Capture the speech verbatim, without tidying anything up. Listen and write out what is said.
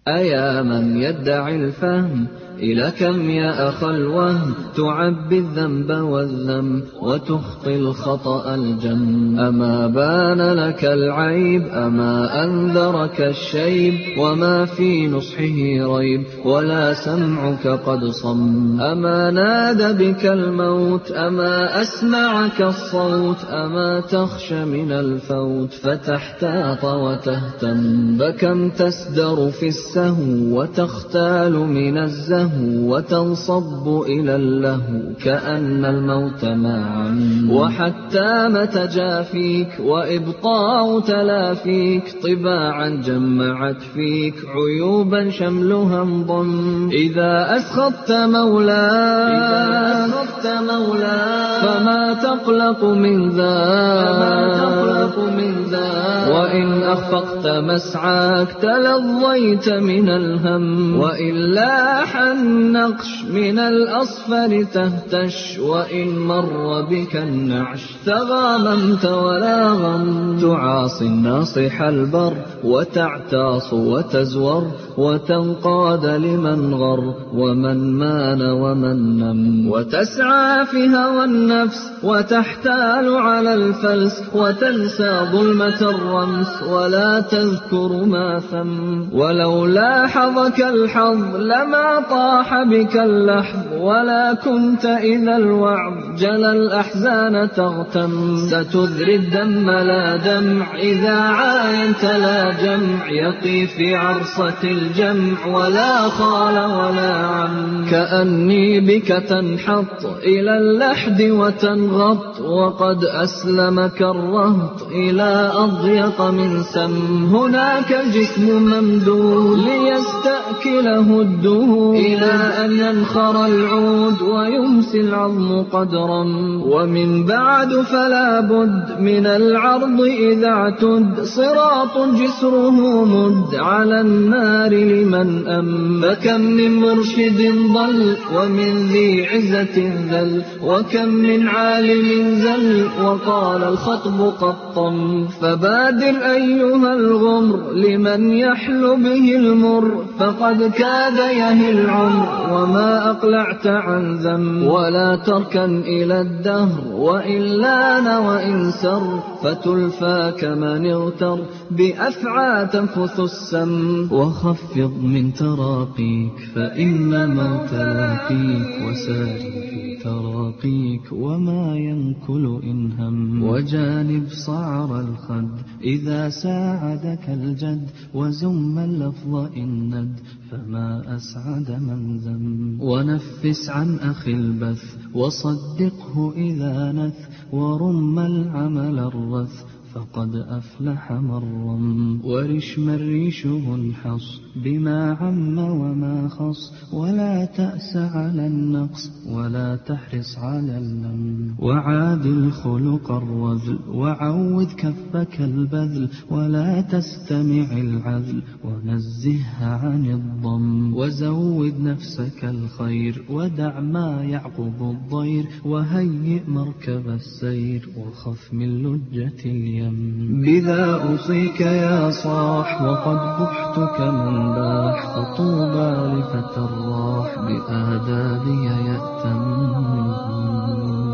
أيا من يدعي الفهم إلى كم يا أخا الوهم تعبي الذنب والذم وتخطي الخطأ الجم. أما بان لك العيب أما أنذرك الشيب وما في نصحه ريب ولا سمعك قد صم. أما نادى بك الموت أما أسمعك الصوت أما تخشى من الفوت فتحتاط وتهتم. فكم تسدر في السهو وتختال من الزهو وتنصب إلى اللهو كأن الموت معا. وحتى متى جافيك وإبطاء تلافيك طباعا جمعت فيك عيوبا شملها انضم. إذا أسخطت مولاك فما تقلق من ذاك وإن أخفقت مسعاك تلظيت من الهم. وإلا النقش من الأصفر تهتش وإن مر بك النعش تغاممت ولا غم. تعاصي الناصح البر وتعتاص وتزور وتنقاد لمن غر ومن مان ومن نم. وتسعى في هوى النفس وتحتال على الفلس وتنسى ظلمة الرمس ولا تذكر ما ثم. ولو لاحظك الحظ لما طاح بك اللحظ ولا كنت إذا الوعظ جل الأحزان تغتم. ستذري الدم لا دمع إذا عاينت لا جمع يقي في عرصة الجمع ولا خال ولا عم. كأني بك تنحط إلى اللحد وتنغط وقد أسلمك الرهط إلى أضيق من سم. هناك الجسم ممدود ليستأكله الدهور إلى أن ينخر العود ويمسي العظم قدرا. ومن بعد فلا بد من العرض إذا اعتد صراط جسره مد على النار لمن أم. فكم من مرشد ضل ومن ذي عزة ذل وكم من عالم زل وقال الخطب قطم. فبادر أيها الغمر لمن يحل به المر فقد كاد يهي العمر وما أقلعت عن ذنب. ولا تركن إلى الدهر وإن لان وإن سر فتلفى كمن اغتر بأفعى تنفث السم. وخفض من تراقيك فإن موت لاقيك وسار في تراقيك وما ينكل إن هم. وجانب صعر الخد إذا ساعدك الجد وزم اللفظ إن ند فما أسعد من ذم. ونفس عن أخي البث وصدقه إذا نث ورم العمل الرث فقد أفلح مرم. ورش من ريشه انحص بما عم وما خص ولا تأس على النقص ولا تحرص على اللم. وعادل خلق الرذل وعوذ كفك البذل ولا تستمع العذل ونزهها عن الضم. وزود نفسك الخير ودع ما يعقب الضير وهيئ مركب السير وخف من لجة اليم. بذا أوصيك يا صاح وقد بحتك من باح فطوبى لفتى الراح بآدابي يأتم.